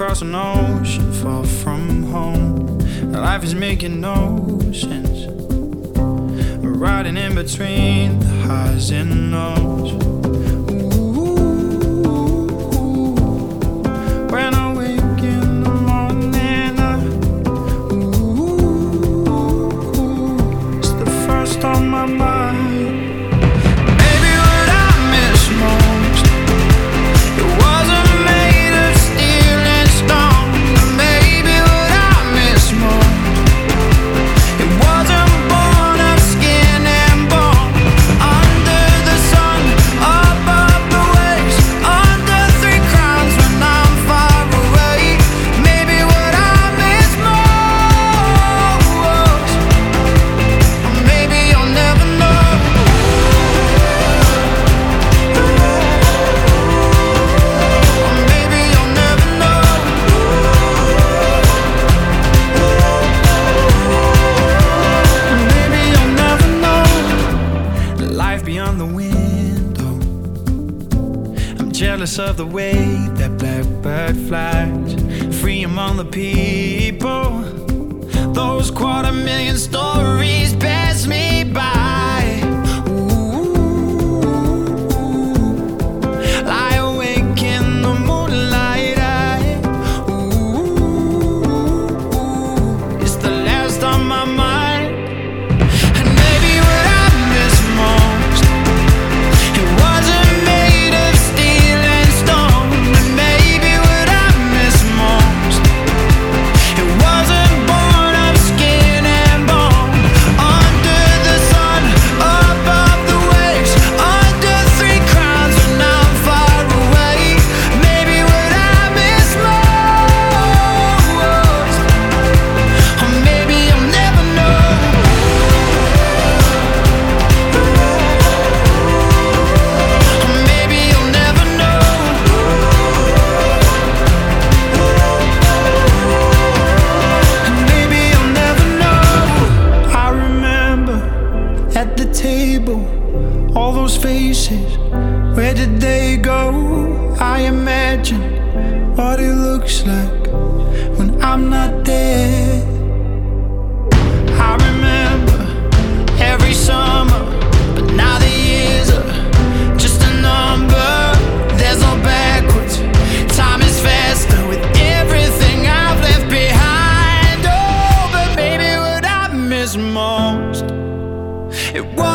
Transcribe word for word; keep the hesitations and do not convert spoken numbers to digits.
across an ocean far from home. Life is making no sense. Riding in between the highs and lows. When I wake in the morning, I, ooh, it's the first on my mind. Baby, what I miss most, it wasn't made of steel and stone. Maybe what I miss most, it wasn't born of skin and bone. Under the sun, above the waves, under three crowns when I'm far away. Maybe what I miss most, or maybe you'll never know. Or maybe you'll never know. Maybe you'll never know. Life beyond the window. I'm jealous of the way that blackbird flies, free among the people. Those quarter million stories pass me by. Ooh, lie awake in the moonlight. I, ooh, it's the last on my mind. And maybe what I miss most, it wasn't made of steel and stone. And maybe what I miss most, it wasn't born of skin and bone. Under the sun, above the waves, under three crowns when I'm far away. Maybe what I miss most, or maybe you'll never know. Or maybe you'll never know. And maybe you'll never know. I remember at the table, all those faces, where did they go? I imagine what it looks like when I'm not there. I remember every summer, but now the years are just a number. There's no backwards, time is faster with everything I've left behind. Oh, but maybe what I miss most, it was